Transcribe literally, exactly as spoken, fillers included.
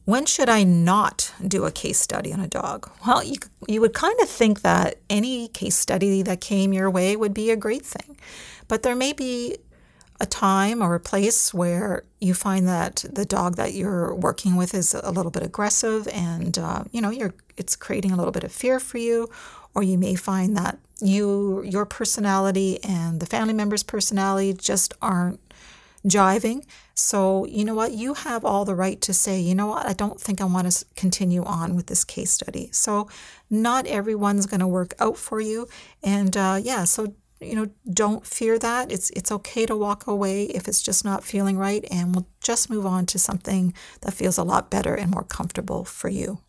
When should I not do a case study on a dog? Well, you, you would kind of think that any case study that came your way would be a great thing. But there may be a time or a place where you find that the dog that you're working with is a little bit aggressive and, uh, you know, you're it's creating a little bit of fear for you. Or you may find that you, your personality and the family member's personality just aren't jiving. So, you know what? You have all the right to say, you know what? I don't think I want to continue on with this case study. So not everyone's going to work out for you. And uh, yeah, so, you know, don't fear that. It's, it's okay to walk away if it's just not feeling right. And we'll just move on to something that feels a lot better and more comfortable for you.